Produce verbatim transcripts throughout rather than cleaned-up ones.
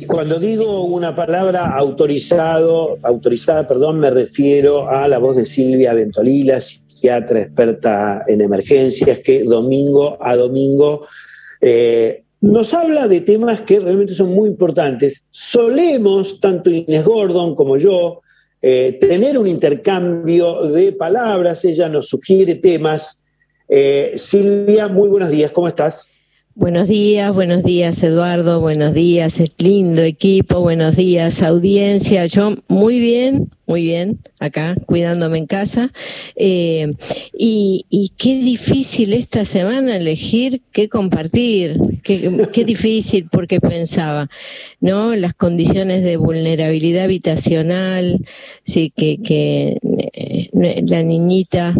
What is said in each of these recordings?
cuando digo una palabra autorizado, autorizada, perdón, me refiero a la voz de Silvia Ventolila, psiquiatra experta en emergencias, que domingo a domingo eh, nos habla de temas que realmente son muy importantes. Solemos, tanto Inés Gordon como yo, eh, tener un intercambio de palabras. Ella nos sugiere temas. Eh, Silvia, muy buenos días, ¿cómo estás? Buenos días, buenos días Eduardo, buenos días, es lindo equipo, buenos días audiencia. Yo muy bien, muy bien, acá cuidándome en casa. Eh, y, y qué difícil esta semana elegir qué compartir, qué, qué difícil, porque pensaba, ¿no? Las condiciones de vulnerabilidad habitacional, sí, que, que eh, la niñita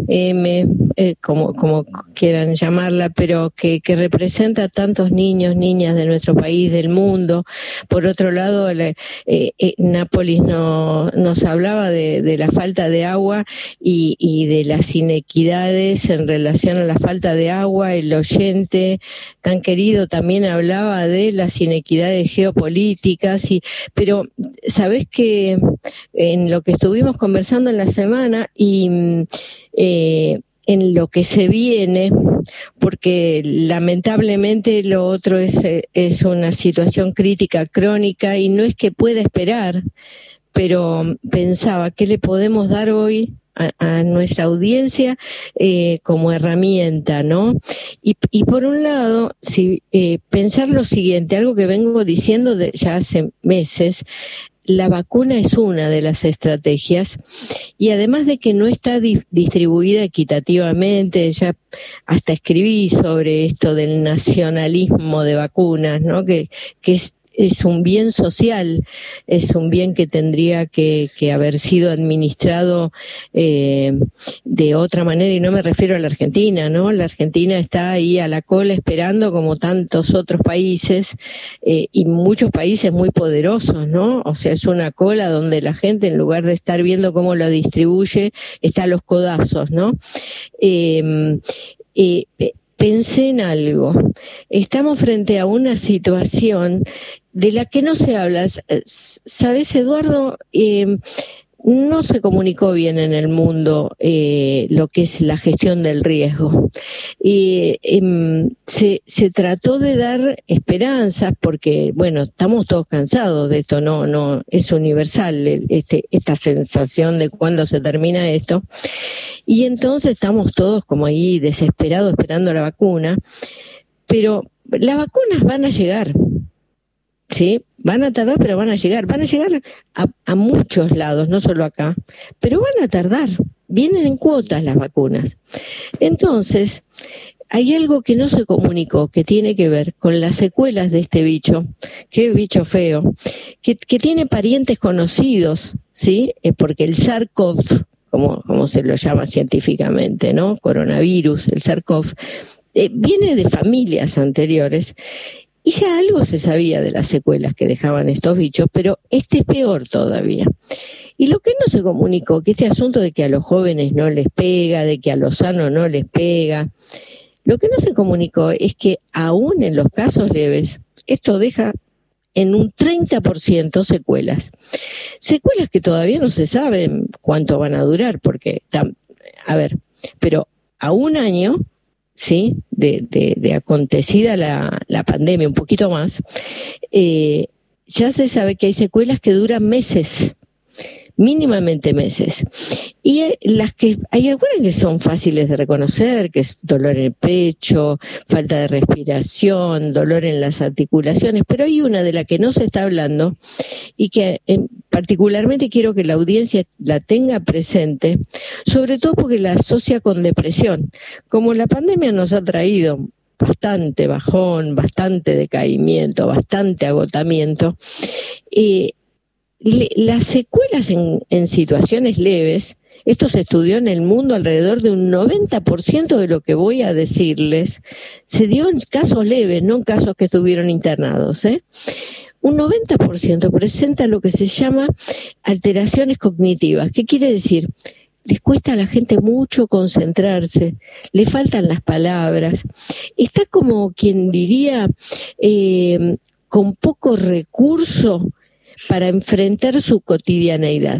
M, eh, como, como quieran llamarla, pero que, que representa a tantos niños, niñas de nuestro país, del mundo. Por otro lado, la, eh, eh, Nápoles no, nos hablaba de, de la falta de agua y, y de las inequidades en relación a la falta de agua. El oyente tan querido también hablaba de las inequidades geopolíticas, y, pero sabés que en lo que estuvimos conversando en la semana y Eh, en lo que se viene, porque lamentablemente lo otro es, es una situación crítica crónica y no es que pueda esperar, pero pensaba, ¿qué le podemos dar hoy a, a nuestra audiencia eh, como herramienta, ¿no? Y, y por un lado, si eh, pensar lo siguiente, algo que vengo diciendo de, ya hace meses. La vacuna es una de las estrategias, y además de que no está di- distribuida equitativamente, ya hasta escribí sobre esto del nacionalismo de vacunas, ¿no? Que, que es, es un bien social, es un bien que tendría que, que haber sido administrado eh, de otra manera, y no me refiero a la Argentina, ¿no? La Argentina está ahí a la cola esperando, como tantos otros países, eh, y muchos países muy poderosos, ¿no? O sea, es una cola donde la gente, en lugar de estar viendo cómo lo distribuye, está a los codazos, ¿no? Eh, eh, pensé en algo. Estamos frente a una situación de la que no se habla. ¿Sabes, Eduardo? Eh, no se comunicó bien en el mundo eh, lo que es la gestión del riesgo. Y eh, se, se trató de dar esperanzas, porque, bueno, estamos todos cansados de esto, no, no es universal este, esta sensación de cuándo se termina esto. Y entonces estamos todos como ahí desesperados esperando la vacuna, pero las vacunas van a llegar, ¿sí? Van a tardar, pero van a llegar. Van a llegar a, a muchos lados, no solo acá, pero van a tardar. Vienen en cuotas las vacunas. Entonces, hay algo que no se comunicó, que tiene que ver con las secuelas de este bicho, que es bicho feo, que, que tiene parientes conocidos, ¿sí? Eh, porque el SARS-CoV, como, como se lo llama científicamente, ¿no? Coronavirus, el SARS-CoV, eh, viene de familias anteriores. Y ya algo se sabía de las secuelas que dejaban estos bichos, pero este es peor todavía. Y lo que no se comunicó, que este asunto de que a los jóvenes no les pega, de que a los sanos no les pega, lo que no se comunicó es que aún en los casos leves, esto deja en un treinta por ciento secuelas. Secuelas que todavía no se saben cuánto van a durar, porque, a ver, pero a un año... ¿sí? de, de, de acontecida la, la pandemia, un poquito más, eh, ya se sabe que hay secuelas que duran meses, mínimamente meses. Y las que hay algunas que son fáciles de reconocer, que es dolor en el pecho, falta de respiración, dolor en las articulaciones, pero hay una de la que no se está hablando y que eh, particularmente quiero que la audiencia la tenga presente, sobre todo porque la asocia con depresión. Como la pandemia nos ha traído bastante bajón, bastante decaimiento, bastante agotamiento, eh, le, las secuelas en, en situaciones leves, esto se estudió en el mundo, alrededor de un noventa por ciento de lo que voy a decirles se dio en casos leves, no en casos que estuvieron internados, ¿eh? Un noventa por ciento presenta lo que se llama alteraciones cognitivas. ¿Qué quiere decir? Les cuesta a la gente mucho concentrarse, le faltan las palabras. Está como quien diría... Eh, con poco recurso para enfrentar su cotidianeidad.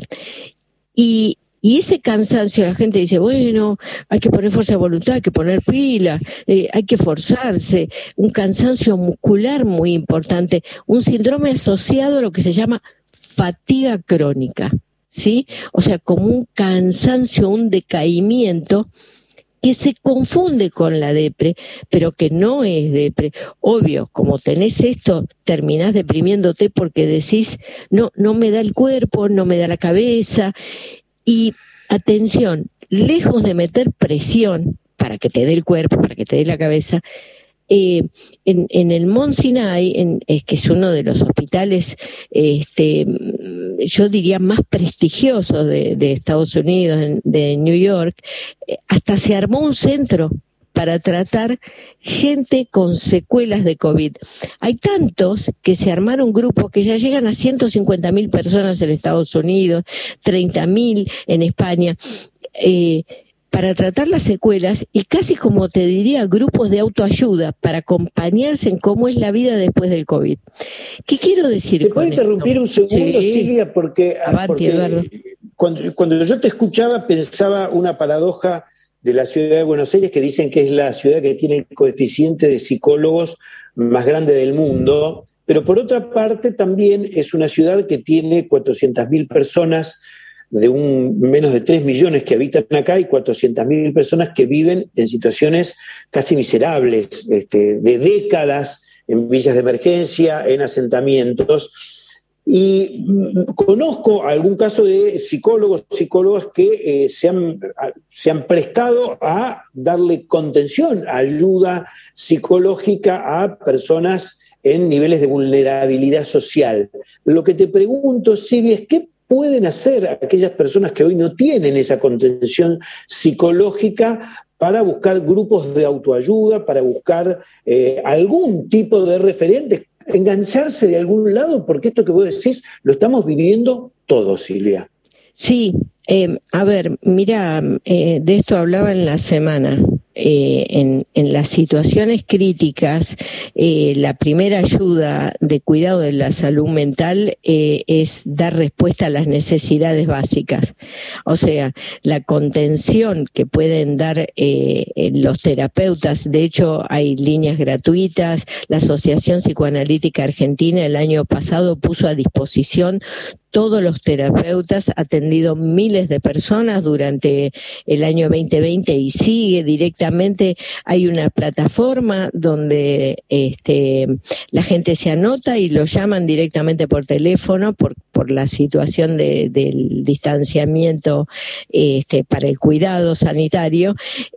Y, y ese cansancio, la gente dice, bueno, hay que poner fuerza de voluntad, hay que poner pila, eh, hay que forzarse, un cansancio muscular muy importante, un síndrome asociado a lo que se llama fatiga crónica, ¿sí? O sea, como un cansancio, un decaimiento que se confunde con la depre, pero que no es depre. Obvio, como tenés esto, terminás deprimiéndote porque decís, no, no me da el cuerpo, no me da la cabeza. Y atención, lejos de meter presión para que te dé el cuerpo, para que te dé la cabeza, eh, en, en el Mount Sinai, en, es que es uno de los hospitales, este, yo diría más prestigiosos de, de Estados Unidos, en, de New York, eh, hasta se armó un centro para tratar gente con secuelas de COVID. Hay tantos que se armaron grupos que ya llegan a ciento cincuenta mil personas en Estados Unidos, treinta mil en España, eh, para tratar las secuelas y casi como te diría grupos de autoayuda para acompañarse en cómo es la vida después del COVID. ¿Qué quiero decir ¿Te con puedo esto? interrumpir un segundo, Sí. Silvia? Porque, Avanti, porque Eduardo. cuando, cuando yo te escuchaba pensaba una paradoja de la ciudad de Buenos Aires, que dicen que es la ciudad que tiene el coeficiente de psicólogos más grande del mundo, pero por otra parte también es una ciudad que tiene cuatrocientas mil personas, de un menos de tres millones que habitan acá, y cuatrocientas mil personas que viven en situaciones casi miserables, este, de décadas en villas de emergencia, en asentamientos. Y conozco algún caso de psicólogos, psicólogas que eh, se, han, se han prestado a darle contención, ayuda psicológica a personas en niveles de vulnerabilidad social. Lo que te pregunto, Silvia, es ¿qué pueden hacer aquellas personas que hoy no tienen esa contención psicológica para buscar grupos de autoayuda, para buscar eh, algún tipo de referentes, engancharse de algún lado? Porque esto que vos decís lo estamos viviendo todos, Silvia. Sí, eh, a ver, mira, eh, de esto hablaba en la semana. Eh, en, en las situaciones críticas, eh, la primera ayuda de cuidado de la salud mental eh, es dar respuesta a las necesidades básicas. O sea, la contención que pueden dar eh, los terapeutas, de hecho hay líneas gratuitas, la Asociación Psicoanalítica Argentina el año pasado puso a disposición todos los terapeutas, ha atendido miles de personas durante el año veinte veinte y sigue directamente. Hay una plataforma donde este, la gente se anota y lo llaman directamente por teléfono por, por la situación de, del distanciamiento este, para el cuidado sanitario.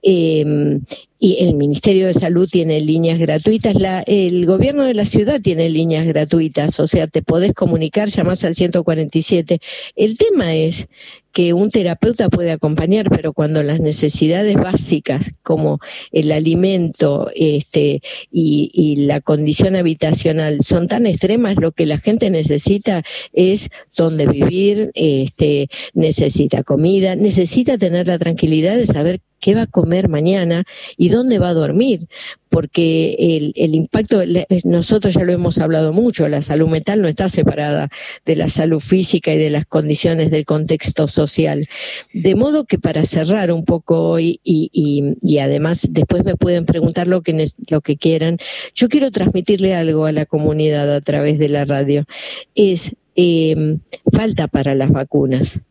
Eh, Y el Ministerio de Salud tiene líneas gratuitas, la, el gobierno de la ciudad tiene líneas gratuitas, o sea, te podés comunicar, llamás al ciento cuarenta y siete. El tema es que un terapeuta puede acompañar, pero cuando las necesidades básicas como el alimento este, y, y la condición habitacional son tan extremas, lo que la gente necesita es dónde vivir, este, necesita comida, necesita tener la tranquilidad de saber qué va a comer mañana y dónde va a dormir, porque el, el impacto, nosotros ya lo hemos hablado mucho, la salud mental no está separada de la salud física y de las condiciones del contexto social. De modo que para cerrar un poco hoy, y, y, y además después me pueden preguntar lo que, lo que quieran, yo quiero transmitirle algo a la comunidad a través de la radio. Es eh, falta para las vacunas.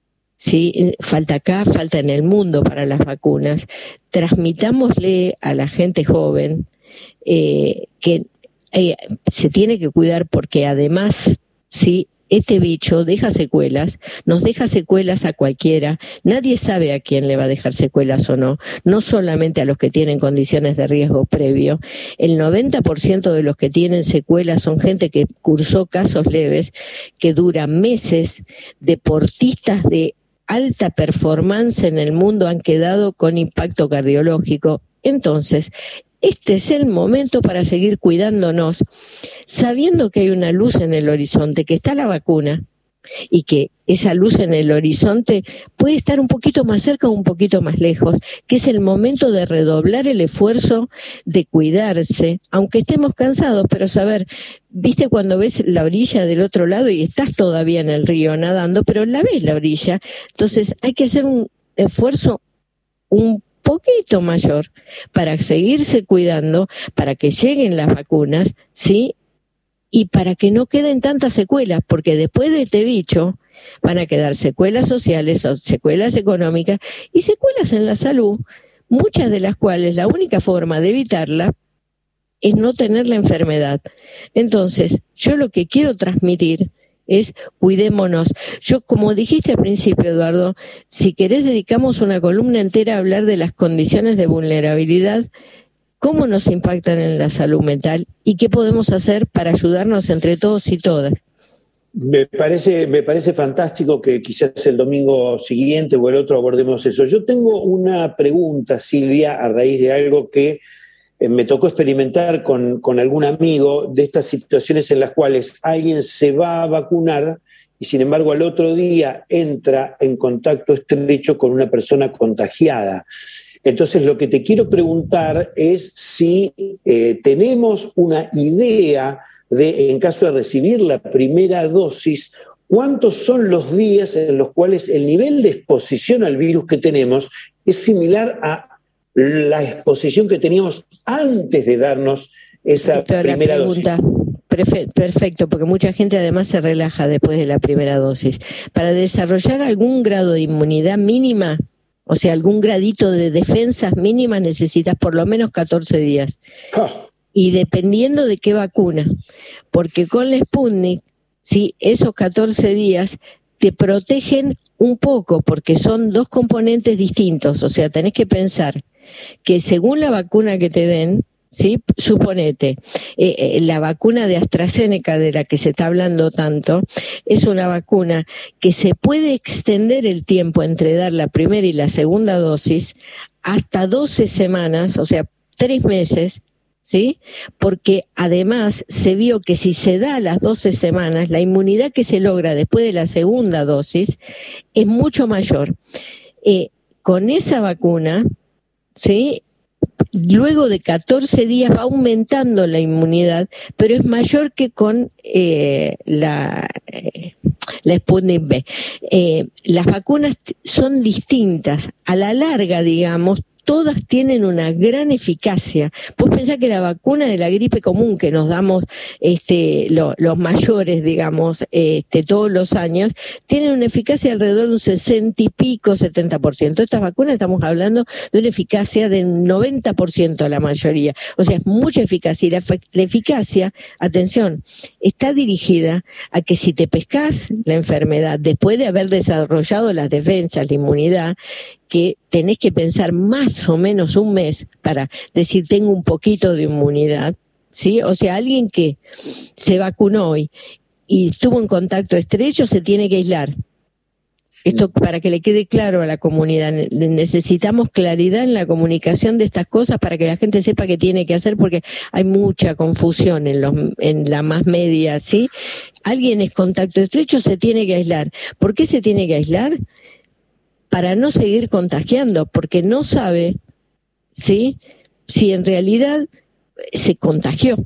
Sí, falta acá, falta en el mundo para las vacunas. Transmitámosle a la gente joven eh, que eh, se tiene que cuidar porque además, sí, este bicho deja secuelas, nos deja secuelas a cualquiera, nadie sabe a quién le va a dejar secuelas o no, no solamente a los que tienen condiciones de riesgo previo. El noventa por ciento de los que tienen secuelas son gente que cursó casos leves, que duran meses, deportistas de alta performance en el mundo han quedado con impacto cardiológico. Entonces, este es el momento para seguir cuidándonos, sabiendo que hay una luz en el horizonte, que está la vacuna y que esa luz en el horizonte puede estar un poquito más cerca o un poquito más lejos, que es el momento de redoblar el esfuerzo de cuidarse, aunque estemos cansados, pero saber, viste cuando ves la orilla del otro lado y estás todavía en el río nadando, pero la ves la orilla, entonces hay que hacer un esfuerzo un poquito mayor para seguirse cuidando, para que lleguen las vacunas, ¿sí? Y para que no queden tantas secuelas, porque después de este bicho van a quedar secuelas sociales, secuelas económicas y secuelas en la salud, muchas de las cuales la única forma de evitarla es no tener la enfermedad. Entonces, yo lo que quiero transmitir es cuidémonos. Yo, como dijiste al principio, Eduardo, si querés dedicamos una columna entera a hablar de las condiciones de vulnerabilidad, cómo nos impactan en la salud mental y qué podemos hacer para ayudarnos entre todos y todas. Me parece, me parece fantástico que quizás el domingo siguiente o el otro abordemos eso. Yo tengo una pregunta, Silvia, a raíz de algo que eh, me tocó experimentar con, con algún amigo, de estas situaciones en las cuales alguien se va a vacunar y sin embargo al otro día entra en contacto estrecho con una persona contagiada. Entonces lo que te quiero preguntar es si eh, tenemos una idea de, en caso de recibir la primera dosis, ¿cuántos son los días en los cuales el nivel de exposición al virus que tenemos es similar a la exposición que teníamos antes de darnos esa Perfecto, primera dosis? Perfecto, porque mucha gente además se relaja después de la primera dosis. Para desarrollar algún grado de inmunidad mínima, o sea, algún gradito de defensas mínimas, necesitas por lo menos catorce días. Oh. Y dependiendo de qué vacuna, porque con la Sputnik, ¿sí?, esos catorce días te protegen un poco, porque son dos componentes distintos. O sea, tenés que pensar que según la vacuna que te den, ¿sí?, suponete, eh, eh, la vacuna de AstraZeneca, de la que se está hablando tanto, es una vacuna que se puede extender el tiempo entre dar la primera y la segunda dosis hasta doce semanas, o sea, tres meses, ¿sí? Porque además se vio que si se da a las doce semanas, la inmunidad que se logra después de la segunda dosis es mucho mayor. Eh, con esa vacuna, ¿sí?, luego de catorce días va aumentando la inmunidad, pero es mayor que con eh, la, eh, la Sputnik V. Eh, las vacunas son distintas. A la larga, digamos, todas tienen una gran eficacia. Vos pensás que la vacuna de la gripe común que nos damos este, lo, los mayores, digamos, este, todos los años, tienen una eficacia alrededor de un sesenta y pico, setenta por ciento. Estas vacunas estamos hablando de una eficacia del noventa por ciento la mayoría. O sea, es mucha eficacia. Y la, la eficacia, atención, está dirigida a que si te pescás la enfermedad después de haber desarrollado las defensas, la inmunidad, que tenés que pensar más o menos un mes para decir tengo un poquito de inmunidad, ¿sí? O sea, alguien que se vacunó hoy y estuvo en contacto estrecho se tiene que aislar. Esto para que le quede claro a la comunidad. Necesitamos claridad en la comunicación de estas cosas para que la gente sepa qué tiene que hacer, porque hay mucha confusión en, los, en la más media, ¿sí? Alguien es contacto estrecho, se tiene que aislar. ¿Por qué se tiene que aislar? Para no seguir contagiando, porque no sabe, ¿sí?, si en realidad se contagió.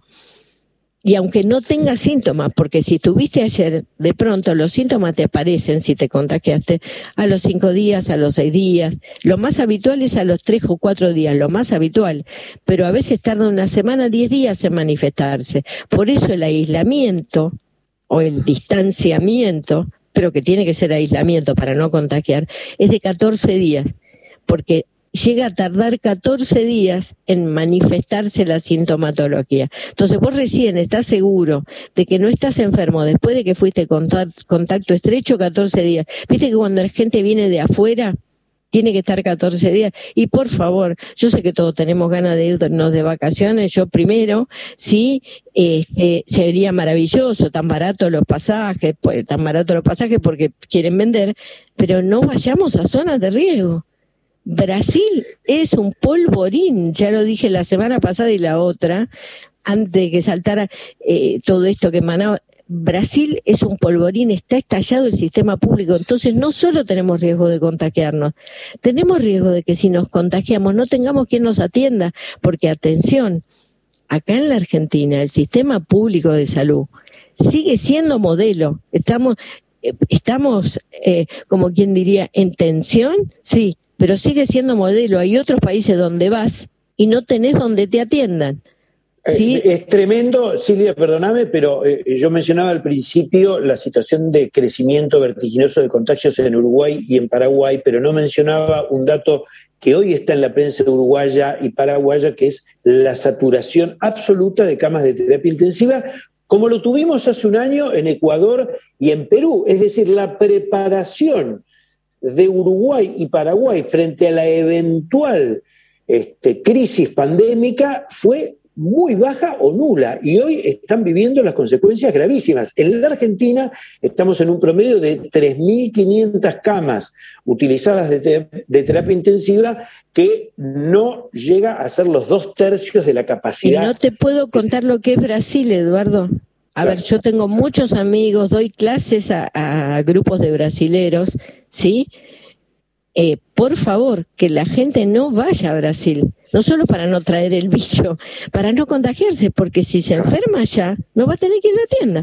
Y aunque no tenga síntomas, porque si estuviste ayer, de pronto los síntomas te aparecen si te contagiaste a los cinco días, a los seis días. Lo más habitual es a los tres o cuatro días, lo más habitual. Pero a veces tarda una semana, diez días en manifestarse. Por eso el aislamiento o el distanciamiento, pero que tiene que ser aislamiento para no contagiar, es de catorce días, porque llega a tardar catorce días en manifestarse la sintomatología. Entonces vos recién estás seguro de que no estás enfermo después de que fuiste contacto, contacto estrecho, catorce días. Viste que cuando la gente viene de afuera, tiene que estar catorce días. Y por favor, yo sé que todos tenemos ganas de irnos de vacaciones, yo primero, sí, este, sería maravilloso, tan baratos los pasajes, pues, tan baratos los pasajes porque quieren vender, pero no vayamos a zonas de riesgo. Brasil es un polvorín, ya lo dije la semana pasada y la otra, antes de que saltara eh, todo esto que emanaba. Brasil es un polvorín, está estallado el sistema público, entonces no solo tenemos riesgo de contagiarnos, tenemos riesgo de que si nos contagiamos no tengamos quien nos atienda, porque atención, acá en la Argentina el sistema público de salud sigue siendo modelo, estamos, eh, estamos eh, como quien diría, en tensión, sí, pero sigue siendo modelo, hay otros países donde vas y no tenés donde te atiendan. ¿Sí? Es tremendo, Silvia, perdóname, pero eh, yo mencionaba al principio la situación de crecimiento vertiginoso de contagios en Uruguay y en Paraguay, pero no mencionaba un dato que hoy está en la prensa uruguaya y paraguaya, que es la saturación absoluta de camas de terapia intensiva, como lo tuvimos hace un año en Ecuador y en Perú. Es decir, la preparación de Uruguay y Paraguay frente a la eventual este, crisis pandémica fue muy baja o nula, y hoy están viviendo las consecuencias gravísimas. En la Argentina estamos en un promedio de tres mil quinientas camas utilizadas de, te- de terapia intensiva, que no llega a ser los dos tercios de la Y capacidad. no te puedo contar lo que es Brasil, Eduardo. A Claro. ver, yo tengo muchos amigos, doy clases a, a grupos de brasileros, ¿sí? Eh, por favor, que la gente no vaya a Brasil, no solo para no traer el bicho, para no contagiarse, porque si se enferma ya, no va a tener que ir a la tienda.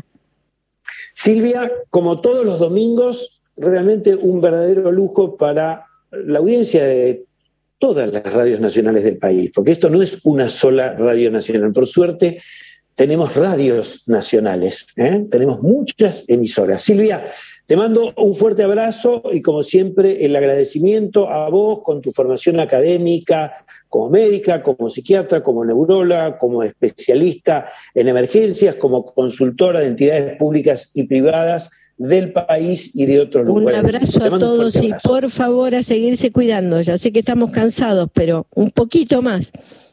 Silvia, como todos los domingos, realmente un verdadero lujo para la audiencia de todas las radios nacionales del país, porque esto no es una sola radio nacional. Por suerte, tenemos radios nacionales, ¿eh? Tenemos muchas emisoras. Silvia, te mando un fuerte abrazo y, como siempre, el agradecimiento a vos con tu formación académica, como médica, como psiquiatra, como neuróloga, como especialista en emergencias, como consultora de entidades públicas y privadas del país y de otros Un lugares. abrazo Te a mando un todos fuerte y abrazo. por favor a seguirse cuidando. Ya sé que estamos cansados, pero un poquito más.